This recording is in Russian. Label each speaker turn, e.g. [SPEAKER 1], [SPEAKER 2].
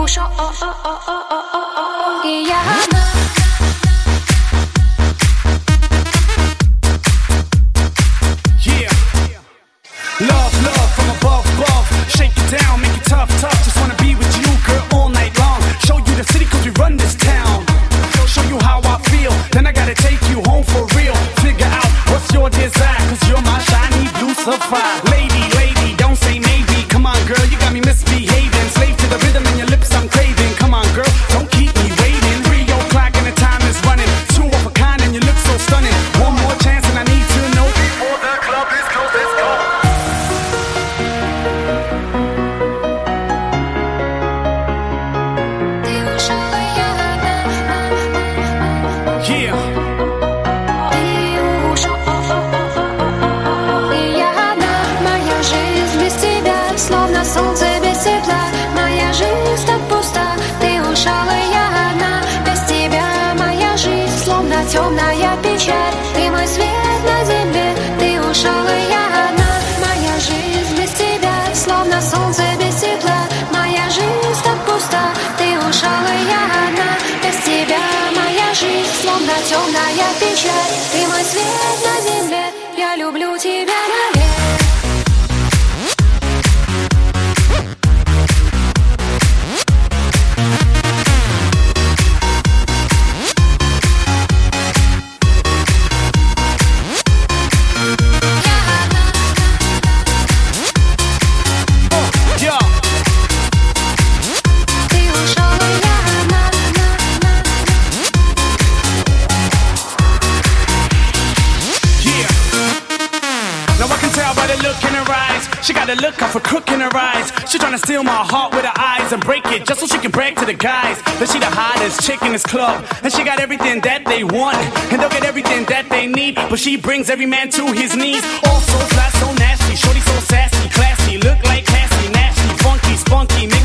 [SPEAKER 1] ушел, и я одна.
[SPEAKER 2] Love, love from above, above. Shake it down, make it tough, tough. Just wanna be with you, girl, all night long. Show you the city, cause we run this town. Show you how I feel, then I gotta take you home for real. Figure out what's your desire, cause you're my shiny blue sapphire. Lady, lady, don't say maybe. Come on, girl, you got me misbehaving. Slave to the rhythm in your lips, I'm craving. Come on, girl, don't keep me waiting. 3 o'clock and the time is running. 2 of a kind and you look so stunning. One more chance and I need to know before the club is closed, let's go.
[SPEAKER 1] Солнце без тепла, моя жизнь так пуста. Ты ушел, и я одна. Без тебя моя жизнь словно темная печаль. Ты мой свет на земле. Ты ушел, и я одна. Моя жизнь без тебя словно солнце без тепла. Моя жизнь так пуста. Ты ушел, и я одна. Без тебя моя жизнь словно темная печаль. Ты мой свет на земле. Я люблю тебя навек.
[SPEAKER 2] She got a look off a crook in her eyes. She tryna steal my heart with her eyes and break it just so she can brag to the guys that she the hottest chick in this club. And she got everything that they want, and they'll get everything that they need. But she brings every man to his knees. All so fly, so nasty, shorty so sassy, classy, look like Cassie, nasty, funky, spunky.